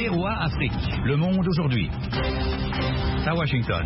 VOA Afrique, le monde aujourd'hui. À Washington.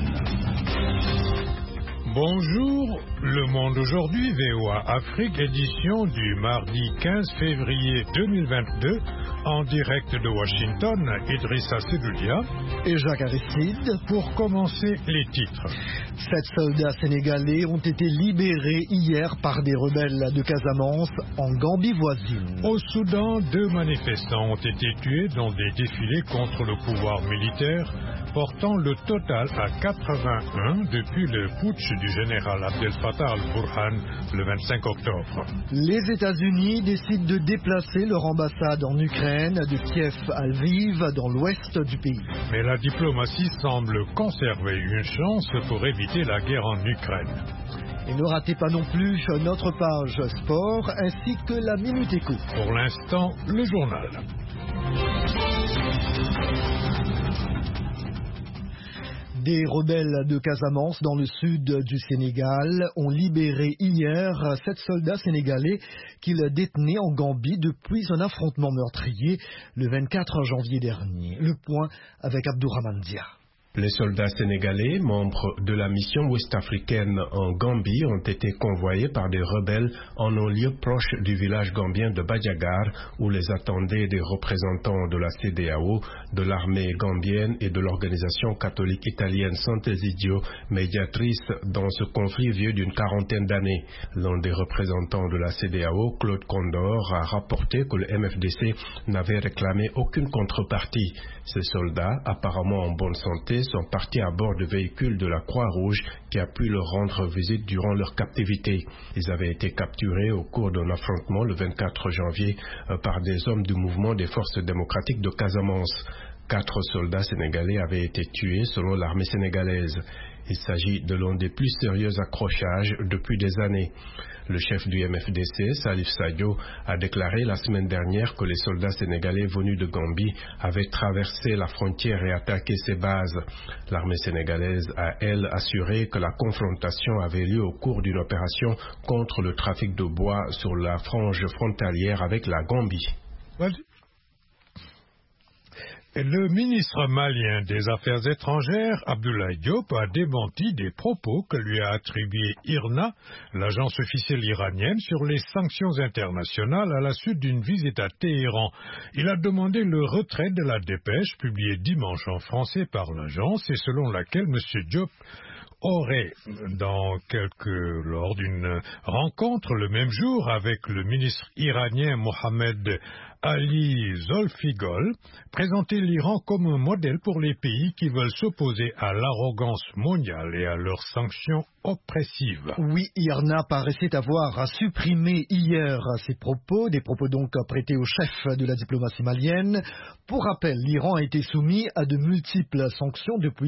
Bonjour, le monde aujourd'hui, VOA Afrique, édition du mardi 15 février 2022, en direct de Washington, Idrissa Sedoudia et Jacques Aristide. Pour commencer, les titres. 7 soldats sénégalais ont été libérés hier par des rebelles de Casamance en Gambie voisine. Au Soudan, 2 manifestants ont été tués dans des défilés contre le pouvoir militaire, portant le total à 81 depuis le putsch du général Abdel Fattah al-Burhan le 25 octobre. Les États-Unis décident de déplacer leur ambassade en Ukraine de Kiev à Lviv, dans l'ouest du pays. Mais la diplomatie semble conserver une chance pour éviter la guerre en Ukraine. Et ne ratez pas non plus notre page sport ainsi que la Minute Éco. Pour l'instant, le journal. Des rebelles de Casamance dans le sud du Sénégal ont libéré hier 7 soldats sénégalais qu'ils détenaient en Gambie depuis un affrontement meurtrier le 24 janvier dernier. Le point avec Abdourahmane Dia. Les soldats sénégalais, membres de la mission ouest-africaine en Gambie, ont été convoyés par des rebelles en un lieu proche du village gambien de Badiagar, où les attendaient des représentants de la CEDEAO, de l'armée gambienne et de l'organisation catholique italienne Sant'Egidio, médiatrice dans ce conflit vieux d'une quarantaine d'années. L'un des représentants de la CEDEAO, Claude Condor, a rapporté que le MFDC n'avait réclamé aucune contrepartie. Ces soldats, apparemment en bonne santé, sont partis à bord de véhicules de la Croix-Rouge qui a pu leur rendre visite durant leur captivité. Ils avaient été capturés au cours d'un affrontement le 24 janvier par des hommes du mouvement des forces démocratiques de Casamance. 4 soldats sénégalais avaient été tués selon l'armée sénégalaise. Il s'agit de l'un des plus sérieux accrochages depuis des années. Le chef du MFDC, Salif Sadio, a déclaré la semaine dernière que les soldats sénégalais venus de Gambie avaient traversé la frontière et attaqué ses bases. L'armée sénégalaise a, elle, assuré que la confrontation avait lieu au cours d'une opération contre le trafic de bois sur la frange frontalière avec la Gambie. Le ministre malien des Affaires étrangères, Abdoulaye Diop, a démenti des propos que lui a attribués IRNA, l'agence officielle iranienne, sur les sanctions internationales à la suite d'une visite à Téhéran. Il a demandé le retrait de la dépêche publiée dimanche en français par l'agence et selon laquelle M. Diop aurait, lors d'une rencontre le même jour avec le ministre iranien Mohamed Ali Zolfigol, présenté l'Iran comme un modèle pour les pays qui veulent s'opposer à l'arrogance mondiale et à leurs sanctions oppressives. Oui, IRNA paraissait avoir supprimé hier ces propos, des propos donc prêtés au chef de la diplomatie malienne. Pour rappel, l'Iran a été soumis à de multiples sanctions depuis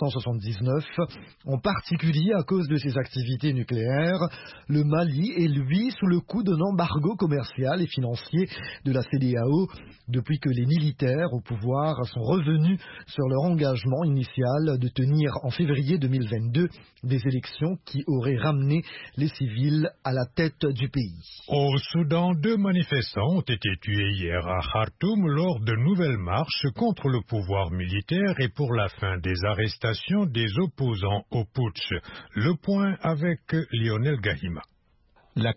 1979, en particulier à cause de ses activités nucléaires. Le Mali est, lui, sous le coup d'un embargo commercial et financier de la CEDEAO depuis que les militaires au pouvoir sont revenus sur leur engagement initial de tenir en février 2022 des élections qui auraient ramené les civils à la tête du pays. Au Soudan, 2 manifestants ont été tués hier à Khartoum lors de nouvelles marches contre le pouvoir militaire et pour la fin des arrestations des opposants au putsch. Le point avec Lionel Gahima. La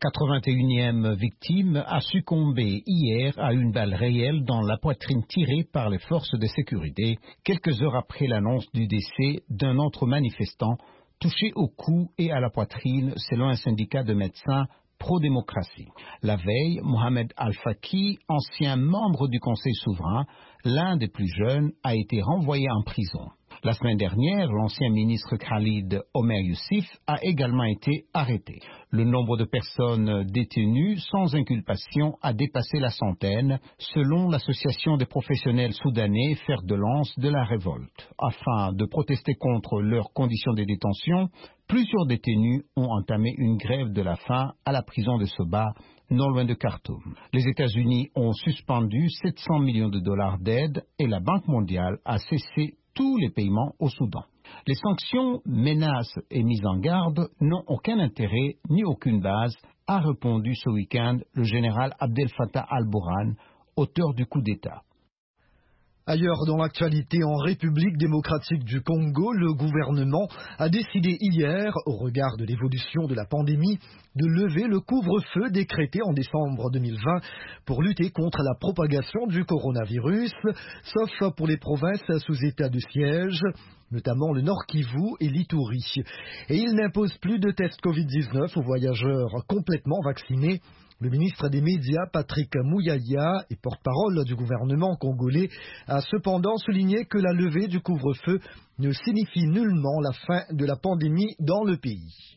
81e victime a succombé hier à une balle réelle dans la poitrine tirée par les forces de sécurité, quelques heures après l'annonce du décès d'un autre manifestant touché au cou et à la poitrine selon un syndicat de médecins pro-démocratie. La veille, Mohamed Al-Faki, ancien membre du Conseil souverain, l'un des plus jeunes, a été renvoyé en prison. La semaine dernière, l'ancien ministre Khalid Omer Youssef a également été arrêté. Le nombre de personnes détenues sans inculpation a dépassé la centaine, selon l'association des professionnels soudanais fer de lance de la révolte. Afin de protester contre leurs conditions de détention, plusieurs détenus ont entamé une grève de la faim à la prison de Soba, non loin de Khartoum. Les États-Unis ont suspendu 700 millions de dollars d'aide et la Banque mondiale a cessé tous les paiements au Soudan. Les sanctions, menaces et mises en garde n'ont aucun intérêt ni aucune base, a répondu ce week-end le général Abdel Fattah al-Burhan, auteur du coup d'État. Ailleurs dans l'actualité, en République démocratique du Congo, le gouvernement a décidé hier, au regard de l'évolution de la pandémie, de lever le couvre-feu décrété en décembre 2020 pour lutter contre la propagation du coronavirus, sauf pour les provinces sous état de siège, notamment le Nord Kivu et l'Ituri. Et il n'impose plus de tests Covid-19 aux voyageurs complètement vaccinés. Le ministre des Médias, Patrick Muyaya, et porte-parole du gouvernement congolais, a cependant souligné que la levée du couvre-feu ne signifie nullement la fin de la pandémie dans le pays.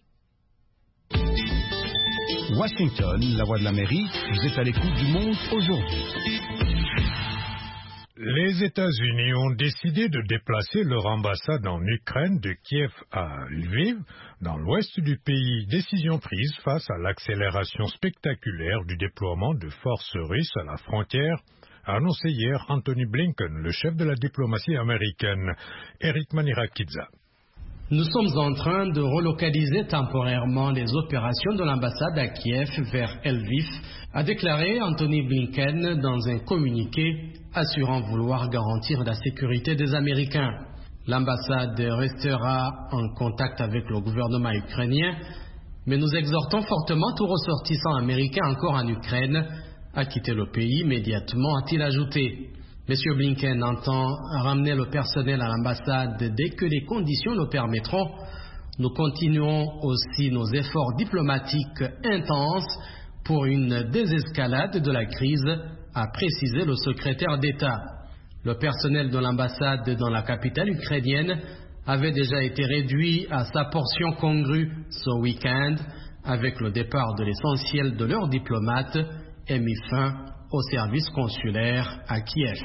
Washington, la voix de l'Amérique, vous êtes à l'écoute du monde aujourd'hui. Les États-Unis ont décidé de déplacer leur ambassade en Ukraine de Kiev à Lviv, dans l'ouest du pays, décision prise face à l'accélération spectaculaire du déploiement de forces russes à la frontière, a annoncé hier Anthony Blinken, le chef de la diplomatie américaine. Eric Manirakidze. Nous sommes en train de relocaliser temporairement les opérations de l'ambassade à Kiev vers Lviv, a déclaré Anthony Blinken dans un communiqué assurant vouloir garantir la sécurité des Américains. L'ambassade restera en contact avec le gouvernement ukrainien, mais nous exhortons fortement tout ressortissant américain encore en Ukraine à quitter le pays immédiatement, a-t-il ajouté. M. Blinken entend ramener le personnel à l'ambassade dès que les conditions le permettront. Nous continuons aussi nos efforts diplomatiques intenses pour une désescalade de la crise, a précisé le secrétaire d'État. Le personnel de l'ambassade dans la capitale ukrainienne avait déjà été réduit à sa portion congrue ce week-end avec le départ de l'essentiel de leurs diplomates et mis fin au service consulaire à Kiev.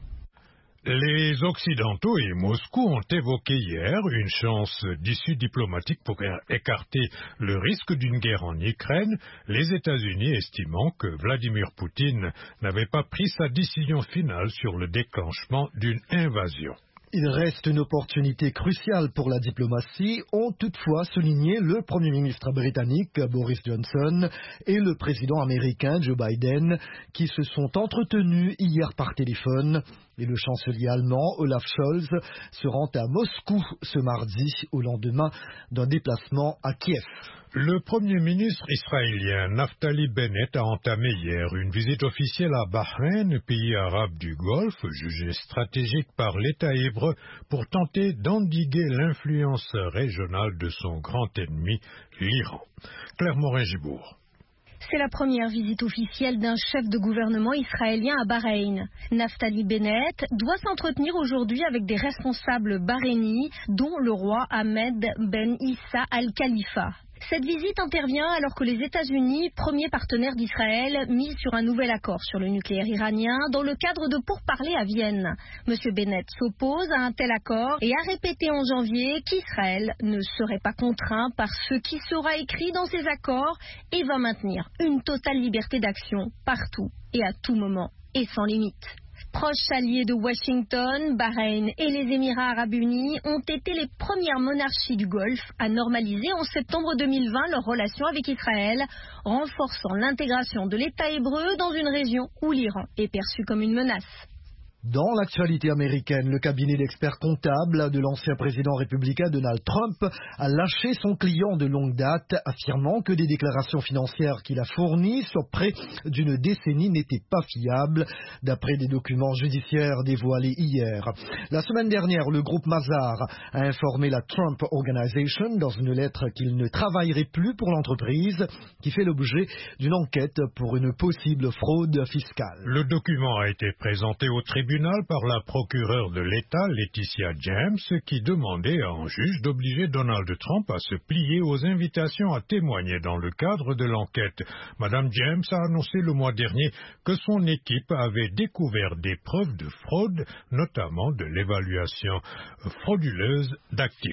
Les Occidentaux et Moscou ont évoqué hier une chance d'issue diplomatique pour écarter le risque d'une guerre en Ukraine, les États-Unis estimant que Vladimir Poutine n'avait pas pris sa décision finale sur le déclenchement d'une invasion. Il reste une opportunité cruciale pour la diplomatie, ont toutefois souligné le Premier ministre britannique Boris Johnson et le président américain Joe Biden, qui se sont entretenus hier par téléphone. Et le chancelier allemand Olaf Scholz se rend à Moscou ce mardi, au lendemain d'un déplacement à Kiev. Le Premier ministre israélien Naftali Bennett a entamé hier une visite officielle à Bahreïn, pays arabe du Golfe, jugé stratégique par l'État hébreu pour tenter d'endiguer l'influence régionale de son grand ennemi, l'Iran. Claire Morin-Gibourg. C'est la première visite officielle d'un chef de gouvernement israélien à Bahreïn. Naftali Bennett doit s'entretenir aujourd'hui avec des responsables bahreïnis, dont le roi Ahmed Ben Issa Al-Khalifa. Cette visite intervient alors que les États-Unis, premier partenaire d'Israël, misent sur un nouvel accord sur le nucléaire iranien dans le cadre de pourparlers à Vienne. M. Bennett s'oppose à un tel accord et a répété en janvier qu'Israël ne serait pas contraint par ce qui sera écrit dans ces accords et va maintenir une totale liberté d'action partout et à tout moment et sans limite. Proches alliés de Washington, Bahreïn et les Émirats arabes unis ont été les premières monarchies du Golfe à normaliser en septembre 2020 leurs relations avec Israël, renforçant l'intégration de l'État hébreu dans une région où l'Iran est perçu comme une menace. Dans l'actualité américaine, le cabinet d'experts comptables de l'ancien président républicain Donald Trump a lâché son client de longue date, affirmant que des déclarations financières qu'il a fournies sur près d'une décennie n'étaient pas fiables, d'après des documents judiciaires dévoilés hier. La semaine dernière, le groupe Mazars a informé la Trump Organization dans une lettre qu'il ne travaillerait plus pour l'entreprise, qui fait l'objet d'une enquête pour une possible fraude fiscale. Le document a été présenté au tribunal par la procureure de l'État, Laetitia James, qui demandait à un juge d'obliger Donald Trump à se plier aux invitations à témoigner dans le cadre de l'enquête. Madame James a annoncé le mois dernier que son équipe avait découvert des preuves de fraude, notamment de l'évaluation frauduleuse d'actifs.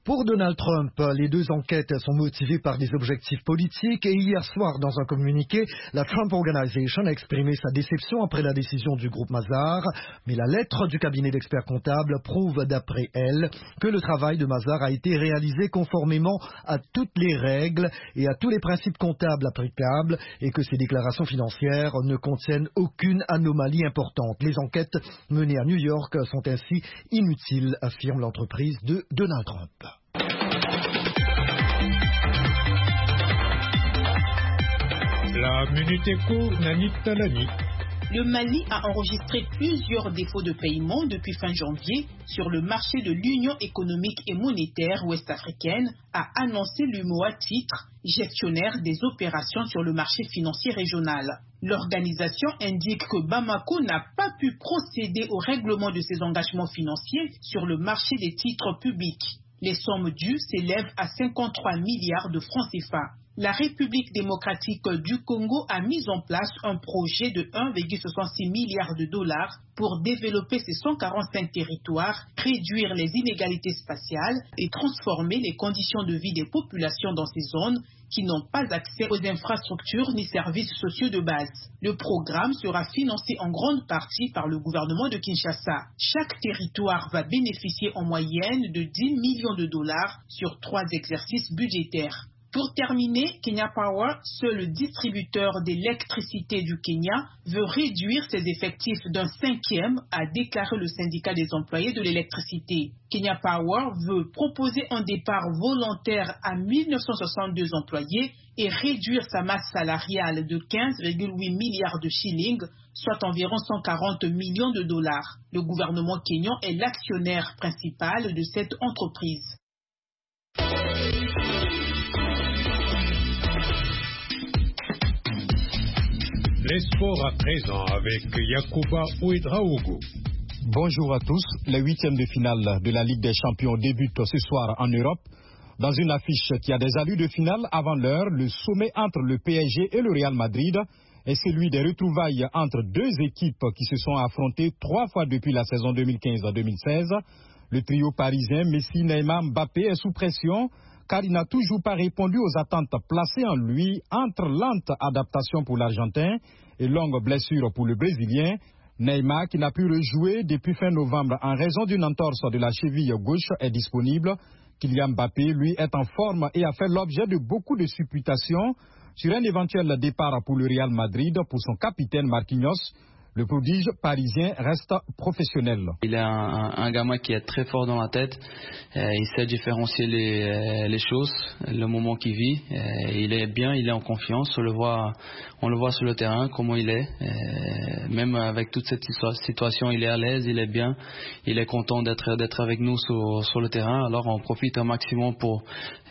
Pour Donald Trump, les deux enquêtes sont motivées par des objectifs politiques et hier soir, dans un communiqué, la Trump Organization a exprimé sa déception après la décision du groupe Mazars. Mais la lettre du cabinet d'experts comptables prouve, d'après elle, que le travail de Mazars a été réalisé conformément à toutes les règles et à tous les principes comptables applicables et que ces déclarations financières ne contiennent aucune anomalie importante. Les enquêtes menées à New York sont ainsi inutiles, affirme l'entreprise de Donald Trump. La Minute Éco, Nani Talani. Le Mali a enregistré plusieurs défauts de paiement depuis fin janvier sur le marché de l'Union économique et monétaire ouest-africaine, a annoncé l'UMOA Titre, gestionnaire des opérations sur le marché financier régional. L'organisation indique que Bamako n'a pas pu procéder au règlement de ses engagements financiers sur le marché des titres publics. Les sommes dues s'élèvent à 53 milliards de francs CFA. La République démocratique du Congo a mis en place un projet de 1,66 milliard de dollars pour développer ses 145 territoires, réduire les inégalités spatiales et transformer les conditions de vie des populations dans ces zones qui n'ont pas accès aux infrastructures ni services sociaux de base. Le programme sera financé en grande partie par le gouvernement de Kinshasa. Chaque territoire va bénéficier en moyenne de 10 millions de dollars sur 3 exercices budgétaires. Pour terminer, Kenya Power, seul distributeur d'électricité du Kenya, veut réduire ses effectifs d'un 5e, a déclaré le syndicat des employés de l'électricité. Kenya Power veut proposer un départ volontaire à 1962 employés et réduire sa masse salariale de 15,8 milliards de shillings, soit environ 140 millions de dollars. Le gouvernement kényan est l'actionnaire principal de cette entreprise. Les sports à présent avec Yacouba Ouedraogo. Bonjour à tous. Les 8e de finale de la Ligue des Champions débutent ce soir en Europe. Dans une affiche qui a des allures de finale avant l'heure, le sommet entre le PSG et le Real Madrid est celui des retrouvailles entre deux équipes qui se sont affrontées 3 fois depuis la saison 2015-2016. Le trio parisien Messi, Neymar, Mbappé est sous pression car il n'a toujours pas répondu aux attentes placées en lui entre lente adaptation pour l'Argentin et longue blessure pour le Brésilien. Neymar, qui n'a pu rejouer depuis fin novembre en raison d'une entorse de la cheville gauche, est disponible. Kylian Mbappé, lui, est en forme et a fait l'objet de beaucoup de supputations sur un éventuel départ pour le Real Madrid pour son capitaine Marquinhos. Le prodige parisien reste professionnel. Il est un gamin qui est très fort dans la tête. Il sait différencier les choses, le moment qu'il vit. Il est bien, il est en confiance. On le voit sur le terrain, comment il est. Même avec toute cette situation, il est à l'aise, il est bien. Il est content d'être avec nous sur le terrain. Alors on profite un maximum pour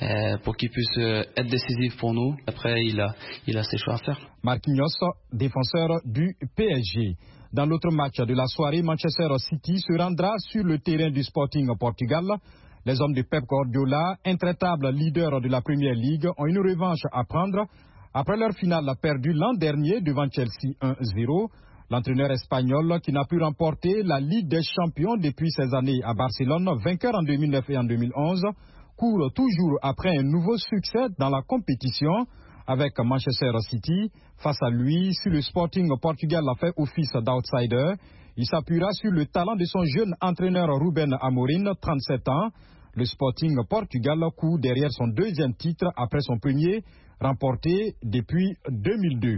qu'il puisse être décisif pour nous. Après, il a ses choix à faire. Marquinhos, défenseur du PSG. Dans l'autre match de la soirée, Manchester City se rendra sur le terrain du Sporting Portugal. Les hommes de Pep Guardiola, intraitables leaders de la Premier League, ont une revanche à prendre après leur finale perdue l'an dernier devant Chelsea 1-0. L'entraîneur espagnol, qui n'a pu remporter la Ligue des Champions depuis ses années à Barcelone, vainqueur en 2009 et en 2011, court toujours après un nouveau succès dans la compétition. Avec Manchester City, face à lui, si le Sporting Portugal a fait office d'outsider, il s'appuiera sur le talent de son jeune entraîneur Ruben Amorim, 37 ans. Le Sporting Portugal court derrière son 2e titre après son premier, remporté depuis 2002.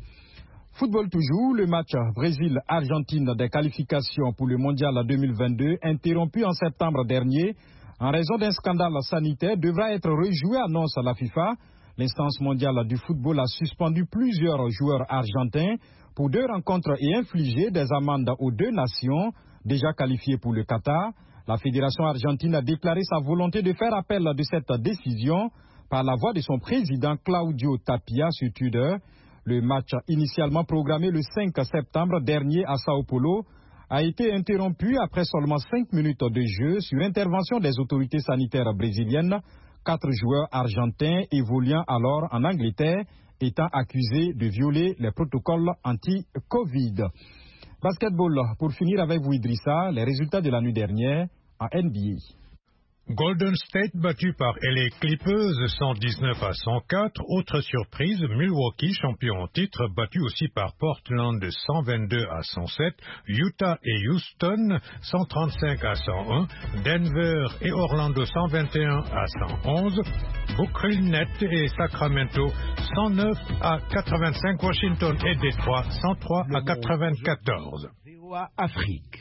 Football toujours, le match Brésil-Argentine des qualifications pour le Mondial 2022, interrompu en septembre dernier, en raison d'un scandale sanitaire, devra être rejoué, annonce la FIFA. L'instance mondiale du football a suspendu plusieurs joueurs argentins pour 2 rencontres et infligé des amendes aux 2 nations déjà qualifiées pour le Qatar. La fédération argentine a déclaré sa volonté de faire appel de cette décision par la voix de son président Claudio Tapia sur Twitter. Le match initialement programmé le 5 septembre dernier à Sao Paulo a été interrompu après seulement 5 minutes de jeu sur intervention des autorités sanitaires brésiliennes. 4 joueurs argentins évoluant alors en Angleterre étant accusés de violer les protocoles anti-Covid. Basketball, pour finir avec vous Idrissa, les résultats de la nuit dernière en NBA. Golden State battu par LA Clippers 119 à 104. Autre surprise, Milwaukee, champion en titre, battu aussi par Portland 122 à 107. Utah et Houston 135 à 101. Denver et Orlando 121 à 111. Brooklyn Nets et Sacramento 109 à 85. Washington et Détroit 103 à 94. VOA Afrique.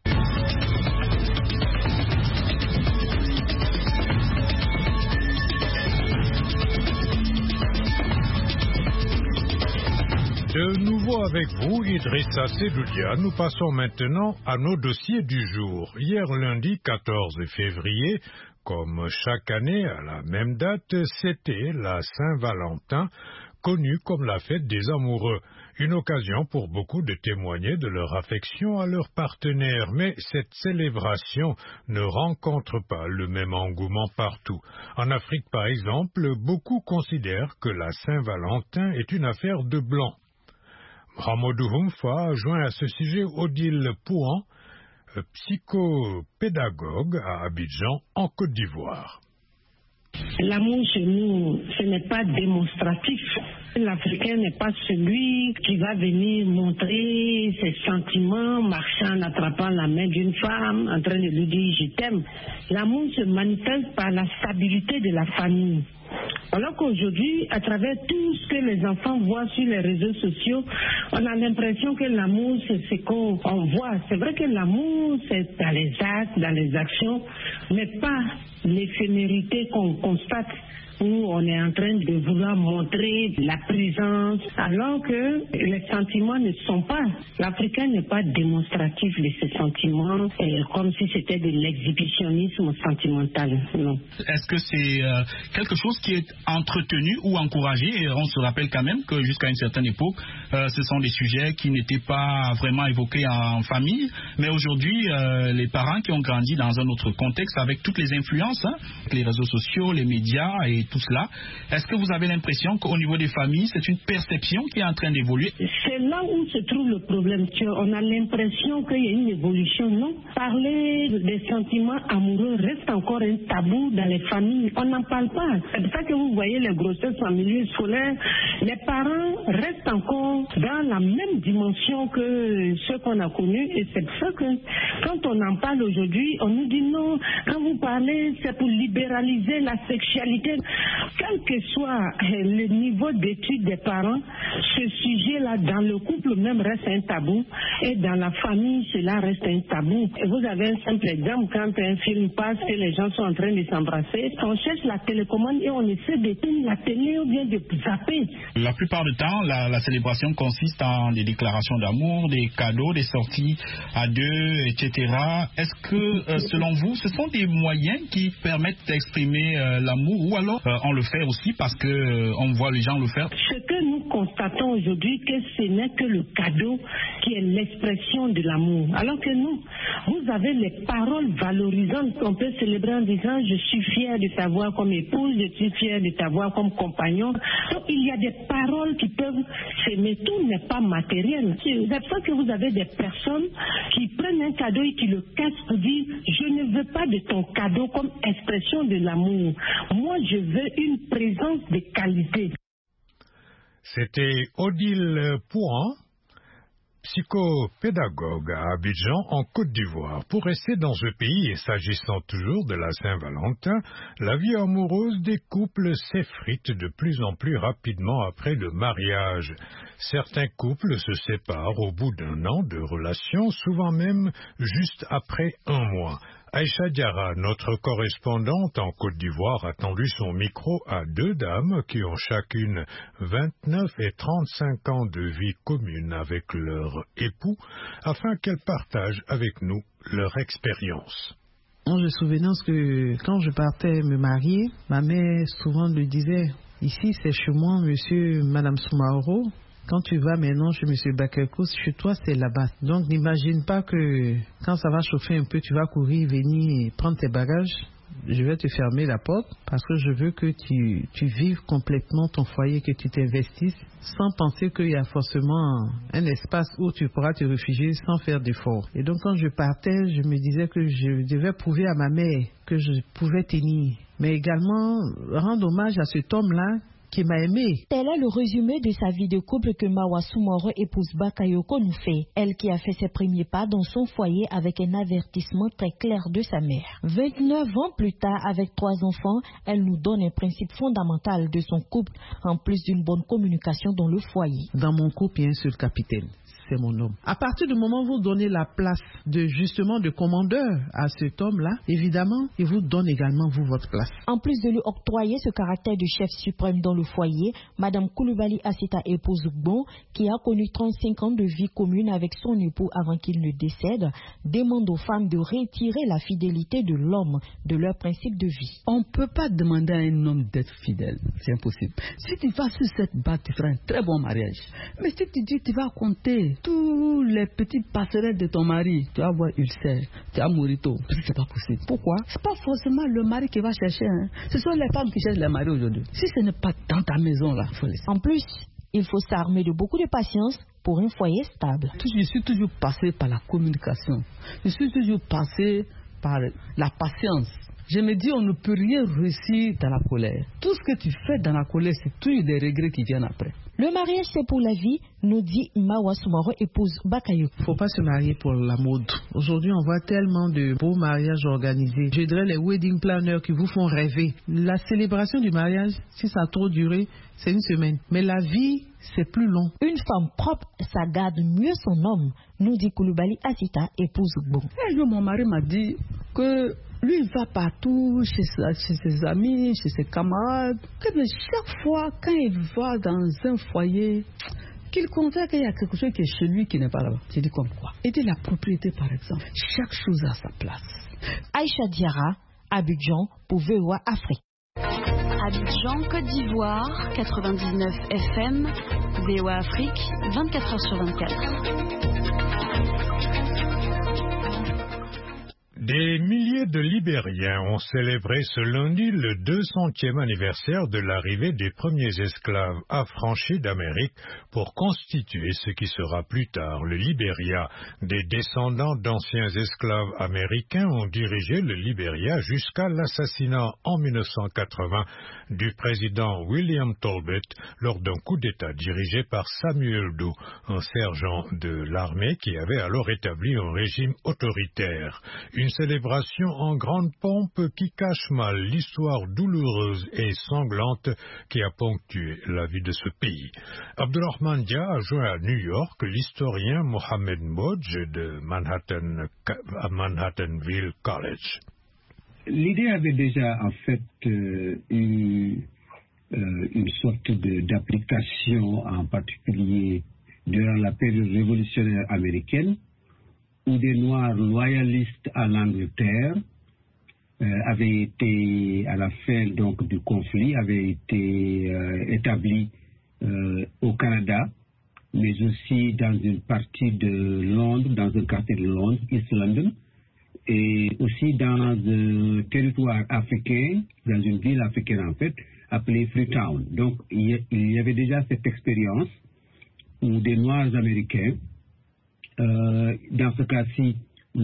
De nouveau avec vous, Idrissa Seloudia. Nous passons maintenant à nos dossiers du jour. Hier lundi 14 février, comme chaque année à la même date, c'était la Saint-Valentin, connue comme la fête des amoureux. Une occasion pour beaucoup de témoigner de leur affection à leur partenaire. Mais cette célébration ne rencontre pas le même engouement partout. En Afrique, par exemple, beaucoup considèrent que la Saint-Valentin est une affaire de blancs. Hamadou Humfa a joint à ce sujet Odile Pouan, psychopédagogue à Abidjan, en Côte d'Ivoire. L'amour chez nous, ce n'est pas démonstratif. L'Africain n'est pas celui qui va venir montrer ses sentiments, marchant en attrapant la main d'une femme, en train de lui dire « je t'aime ». L'amour se manifeste par la stabilité de la famille. Alors qu'aujourd'hui, à travers tout ce que les enfants voient sur les réseaux sociaux, on a l'impression que l'amour, c'est ce qu'on voit. C'est vrai que l'amour, c'est dans les actes, dans les actions, mais pas l'éphémérité qu'on constate, où on est en train de vouloir montrer la présence, alors que les sentiments ne sont pas. L'Africain n'est pas démonstratif de ses sentiments, comme si c'était de l'exhibitionnisme sentimental. Non. Est-ce que c'est quelque chose qui est entretenu ou encouragé? Et on se rappelle quand même que jusqu'à une certaine époque, ce sont des sujets qui n'étaient pas vraiment évoqués en famille, mais aujourd'hui, les parents qui ont grandi dans un autre contexte, avec toutes les influences, les réseaux sociaux, les médias et tout cela, est-ce que vous avez l'impression qu'au niveau des familles, c'est une perception qui est en train d'évoluer? C'est là où se trouve le problème. On a l'impression qu'il y a une évolution, non? Parler des sentiments amoureux reste encore un tabou dans les familles. On n'en parle pas. C'est pour ça que vous voyez les grossesses en milieu scolaire. Les parents restent encore dans la même dimension que ceux qu'on a connus. Et c'est pour ça que quand on en parle aujourd'hui, on nous dit non, quand vous parlez, c'est pour libéraliser la sexualité. Quel que soit le niveau d'études des parents, ce sujet-là, dans le couple même, reste un tabou. Et dans la famille, cela reste un tabou. Et vous avez un simple exemple, quand un film passe et les gens sont en train de s'embrasser, on cherche la télécommande et on essaie d'éteindre la télé ou bien de zapper. La plupart du temps, la célébration consiste en des déclarations d'amour, des cadeaux, des sorties à deux, etc. Est-ce que, selon vous, ce sont des moyens qui permettent d'exprimer l'amour, ou alors on le fait aussi parce que on voit les gens le faire? Ce que nous constatons aujourd'hui, que ce n'est que le cadeau qui est l'expression de l'amour. Alors que nous, vous avez les paroles valorisantes qu'on peut célébrer en disant je suis fier de t'avoir comme épouse, je suis fier de t'avoir comme compagnon. Donc il y a des paroles qui peuvent s'aimer. Tout n'est pas matériel. C'est pour ça que vous avez des personnes qui prennent un cadeau et qui le cassent pour dire je ne veux pas de ton cadeau comme expression de l'amour. Moi je veux une présence de qualité. C'était Odile Pouan, psychopédagogue à Abidjan, en Côte d'Ivoire. Pour rester dans ce pays et s'agissant toujours de la Saint-Valentin, la vie amoureuse des couples s'effrite de plus en plus rapidement après le mariage. Certains couples se séparent au bout d'un an de relation, souvent même juste après un mois. Aïcha Diarra, notre correspondante en Côte d'Ivoire, a tendu son micro à deux dames qui ont chacune 29 et 35 ans de vie commune avec leur époux, afin qu'elles partagent avec nous leur expérience. On se souvenait que quand je partais me marier, ma mère souvent me disait « Ici c'est chez moi, monsieur, madame Soumaoro. Quand tu vas maintenant chez M. Bakerkous, chez toi, c'est là-bas. Donc, n'imagine pas que quand ça va chauffer un peu, tu vas courir, venir et prendre tes bagages. je vais te fermer la porte parce que je veux que tu vives complètement ton foyer, que tu t'investisses sans penser qu'il y a forcément un espace où tu pourras te réfugier sans faire d'efforts. Et donc quand je partais, je me disais que je devais prouver à ma mère que je pouvais tenir, mais également rendre hommage à cet homme-là qui m'a aimé. Tel est le résumé de sa vie de couple que Mawa Soumoro, épouse Bakayoko, nous fait. Elle qui a fait ses premiers pas dans son foyer avec un avertissement très clair de sa mère. 29 ans plus tard, avec 3 enfants, elle nous donne un principe fondamental de son couple, en plus d'une bonne communication dans le foyer. Dans mon couple, il y a un seul capitaine. C'est mon homme. À partir du moment où vous donnez la place de commandeur à cet homme-là, évidemment, il vous donne également vous votre place. En plus de lui octroyer ce caractère de chef suprême dans le foyer, Madame Coulibaly Assita, épouse Gbon, qui a connu 35 ans de vie commune avec son époux avant qu'il ne décède, demande aux femmes de retirer la fidélité de l'homme de leur principe de vie. On ne peut pas demander à un homme d'être fidèle, c'est impossible. Si tu vas sur cette barre, tu feras un très bon mariage. Mais si tu dis tu vas compter tous les petits passerelles de ton mari, tu vas avoir ulcère, tu vas mourir tôt. C'est pas possible. Pourquoi? C'est pas forcément le mari qui va chercher. Ce sont les femmes qui cherchent les maris aujourd'hui. Si ce n'est pas dans ta maison là, il faut laisser. En plus, il faut s'armer de beaucoup de patience pour un foyer stable. Je suis toujours passé par la communication. Je suis toujours passé par la patience. Je me dis, on ne peut rien réussir dans la colère. Tout ce que tu fais dans la colère, c'est toujours des regrets qui viennent après. Le mariage, c'est pour la vie, nous dit Mawa Soumoro, épouse Bakayoko. Il ne faut pas se marier pour la mode. Aujourd'hui, on voit tellement de beaux mariages organisés. Je dirais les wedding planners qui vous font rêver. La célébration du mariage, si ça a trop duré, c'est 1 semaine. Mais la vie, c'est plus long. Une femme propre, ça garde mieux son homme, nous dit Coulibaly Assita, épouse Gbon. Un jour, mon mari m'a dit que lui, il va partout, chez ses amis, chez ses camarades. Mais chaque fois, quand il va dans un foyer, qu'il constate qu'il y a quelque chose qui est chez lui qui n'est pas là-bas. Je dis comme quoi? Et de la propriété, par exemple. Chaque chose a sa place. Aïcha Diarra, Abidjan, pour VOA Afrique. Abidjan, Côte d'Ivoire, 99 FM, VOA Afrique, 24h sur 24. Des milliers de Libériens ont célébré ce lundi le 200e anniversaire de l'arrivée des premiers esclaves affranchis d'Amérique pour constituer ce qui sera plus tard le Libéria. Des descendants d'anciens esclaves américains ont dirigé le Libéria jusqu'à l'assassinat en 1980 du président William Tolbert lors d'un coup d'État dirigé par Samuel Doe, un sergent de l'armée qui avait alors établi un régime autoritaire. Une célébration en grande pompe qui cache mal l'histoire douloureuse et sanglante qui a ponctué la vie de ce pays. Abdulrahman Dia a joint à New York l'historien Mohamed Modj de Manhattanville College. L'idée avait déjà en fait eu une sorte d'application, en particulier durant la période révolutionnaire américaine, où des Noirs loyalistes à l'Angleterre avaient été, à la fin donc du conflit, avaient été établis au Canada, mais aussi dans une partie de Londres, dans un quartier de Londres, East London, et aussi dans un territoire africain, dans une ville africaine en fait, appelée Freetown. Donc il y avait déjà cette expérience où des Noirs américains, dans ce cas-ci,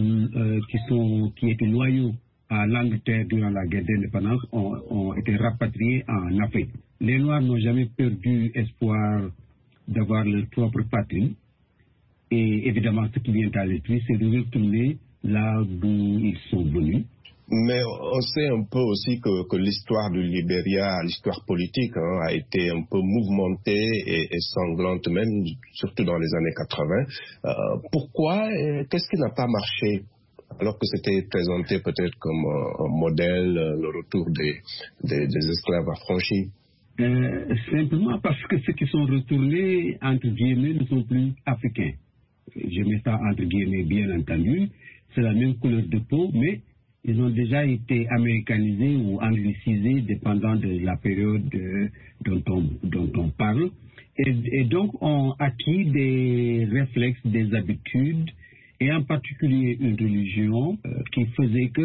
qui étaient loyaux à l'Angleterre durant la guerre d'indépendance, ont été rapatriés en Afrique. Les Noirs n'ont jamais perdu espoir d'avoir leur propre patrie. Et évidemment, ce qui vient à l'esprit, c'est de retourner là d'où ils sont venus. Mais on sait un peu aussi que l'histoire du Libéria, l'histoire politique, a été un peu mouvementée et sanglante, même surtout dans les années 80. Pourquoi? Qu'est-ce qui n'a pas marché? Alors que c'était présenté peut-être comme un modèle, le retour des esclaves affranchis. Simplement parce que ceux qui sont retournés, entre guillemets, ne sont plus africains. Je mets ça entre guillemets, bien entendu. C'est la même couleur de peau, mais ils ont déjà été américanisés ou anglicisés, dépendant de la période dont on parle. Et donc, ont acquis des réflexes, des habitudes, et en particulier une religion qui faisait que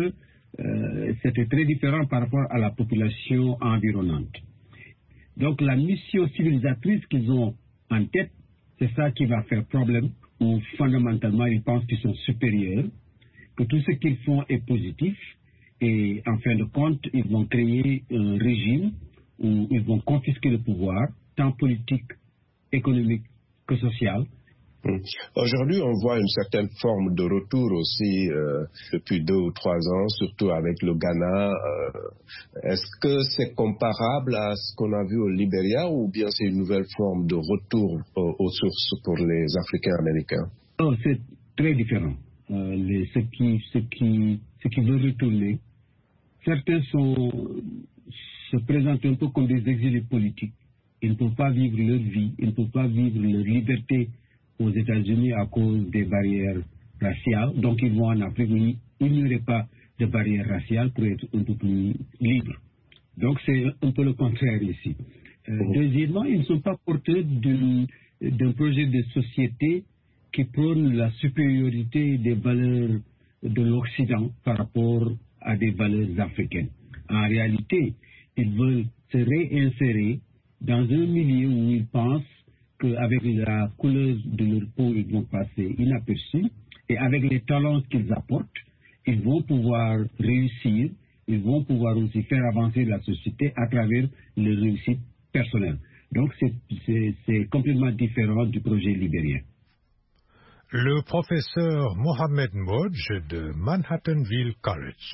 c'était très différent par rapport à la population environnante. Donc la mission civilisatrice qu'ils ont en tête, c'est ça qui va faire problème, où fondamentalement ils pensent qu'ils sont supérieurs, que tout ce qu'ils font est positif, et en fin de compte, ils vont créer un régime où ils vont confisquer le pouvoir, tant politique, économique que social. Aujourd'hui, on voit une certaine forme de retour aussi depuis 2 ou 3 ans, surtout avec le Ghana. Est-ce que c'est comparable à ce qu'on a vu au Libéria ou bien c'est une nouvelle forme de retour aux sources pour les Africains américains? Non, c'est très différent. Ceux qui veulent retourner, certains se présentent un peu comme des exilés politiques. Ils ne peuvent pas vivre leur vie, ils ne peuvent pas vivre leur liberté aux États-Unis à cause des barrières raciales. Donc ils vont en Afrique où il n'y aurait pas de barrières raciales pour être un peu plus libres. Donc c'est un peu le contraire ici. Deuxièmement, ils ne sont pas porteurs d'un projet de société qui prône la supériorité des valeurs de l'Occident par rapport à des valeurs africaines. En réalité, ils veulent se réinsérer dans un milieu où ils pensent qu'avec la couleur de leur peau, ils vont passer inaperçus, et avec les talents qu'ils apportent, ils vont pouvoir réussir, ils vont pouvoir aussi faire avancer la société à travers leur réussite personnelle. Donc c'est complètement différent du projet libérien. Le professeur Mohamed Modj de Manhattanville College.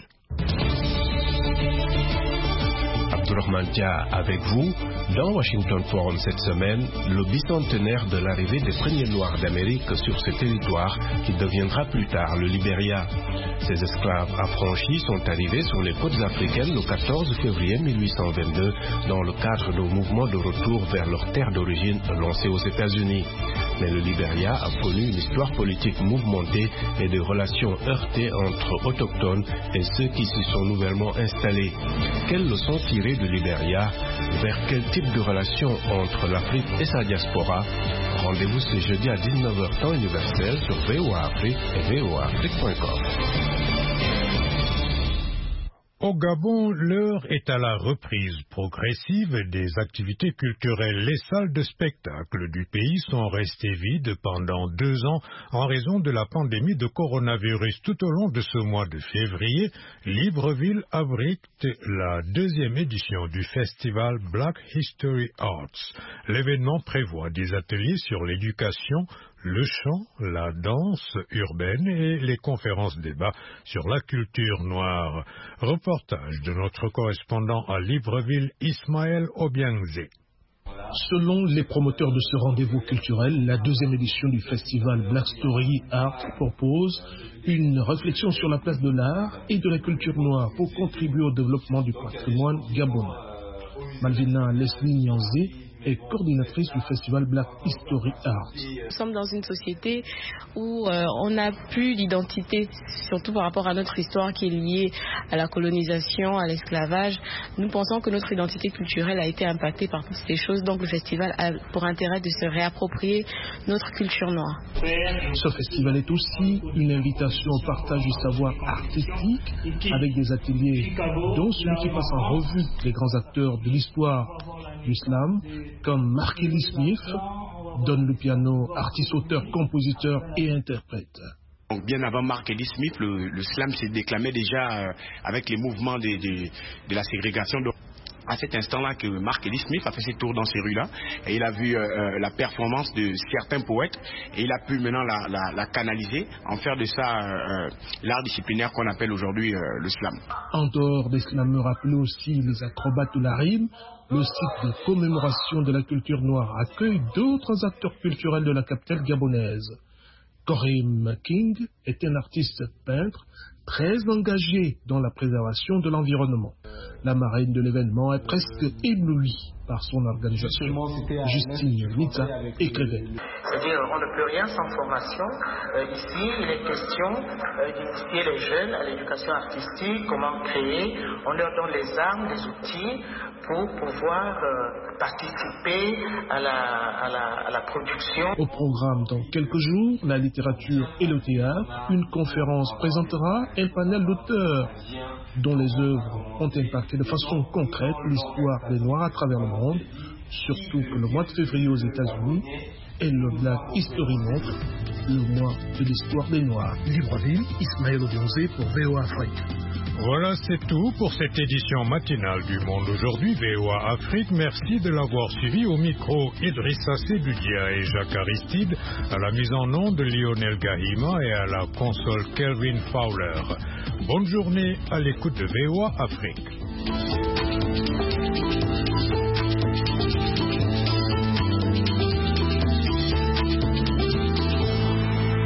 Abdourahmane Dia avec vous. Dans Washington Forum cette semaine, le bicentenaire de l'arrivée des premiers Noirs d'Amérique sur ce territoire qui deviendra plus tard le Libéria. Ces esclaves affranchis sont arrivés sur les côtes africaines le 14 février 1822 dans le cadre d'un mouvement de retour vers leur terre d'origine lancé aux États-Unis. Mais le Libéria a connu une histoire politique mouvementée et des relations heurtées entre autochtones et ceux qui s'y sont nouvellement installés. Quelles leçons tirer du Libéria? Vers quel type de relation entre l'Afrique et sa diaspora? Rendez-vous ce jeudi à 19h temps universel sur VOA Afrique et voaafrique.com. Au Gabon, l'heure est à la reprise progressive des activités culturelles. Les salles de spectacle du pays sont restées vides pendant 2 ans en raison de la pandémie de coronavirus. Tout au long de ce mois de février, Libreville abrite la 2e édition du festival Black History Arts. L'événement prévoit des ateliers sur l'éducation, le chant, la danse urbaine et les conférences-débats sur la culture noire. Reportage de notre correspondant à Libreville, Ismaël Obiangze. Selon les promoteurs de ce rendez-vous culturel, la 2e édition du festival Black Story Art propose une réflexion sur la place de l'art et de la culture noire pour contribuer au développement du patrimoine gabonais. Malvina Leslie Nyanzé est coordinatrice du festival Black History Art. Nous sommes dans une société où on n'a plus d'identité, surtout par rapport à notre histoire qui est liée à la colonisation, à l'esclavage. Nous pensons que notre identité culturelle a été impactée par toutes ces choses, donc le festival a pour intérêt de se réapproprier notre culture noire. Ce festival est aussi une invitation au partage du savoir artistique avec des ateliers dont celui qui passe en revue les grands acteurs de l'histoire du slam, comme Mark-Ellis Smith, donne le piano, artiste, auteur, compositeur et interprète. Donc, bien avant Mark-Ellis Smith, le slam s'est déclamé déjà avec les mouvements de la ségrégation. À cet instant-là que Mark-Ellis Smith a fait ses tours dans ces rues-là et il a vu la performance de certains poètes et il a pu maintenant la canaliser, en faire de ça l'art disciplinaire qu'on appelle aujourd'hui le slam. En dehors des slameurs appelés aussi les acrobates de la rime, le site de commémoration de la culture noire accueille d'autres acteurs culturels de la capitale gabonaise. Corim King est un artiste peintre très engagé dans la préservation de l'environnement. La marraine de l'événement est presque éblouie par son organisation. Justine Nita, écrivaine. C'est-à-dire on ne peut rien sans formation. Ici, il est question d'initier les jeunes à l'éducation artistique, comment créer. On leur donne les armes, les outils pour pouvoir participer à la production. Au programme dans quelques jours, la littérature et le théâtre, une conférence présentera un panel d'auteurs dont les œuvres ont impacté de façon concrète l'histoire des Noirs à travers le monde, surtout que le mois de février aux États-Unis est le Black History Month, le mois de l'histoire des Noirs. Libreville, Ismaël Odionzé pour VOA Afrique. Voilà, c'est tout pour cette édition matinale du Monde aujourd'hui, VOA Afrique. Merci de l'avoir suivi. Au micro, Idrissa Sebudia et Jacques Aristide, à la mise en onde de Lionel Gahima et à la console Kelvin Fowler. Bonne journée à l'écoute de VOA Afrique.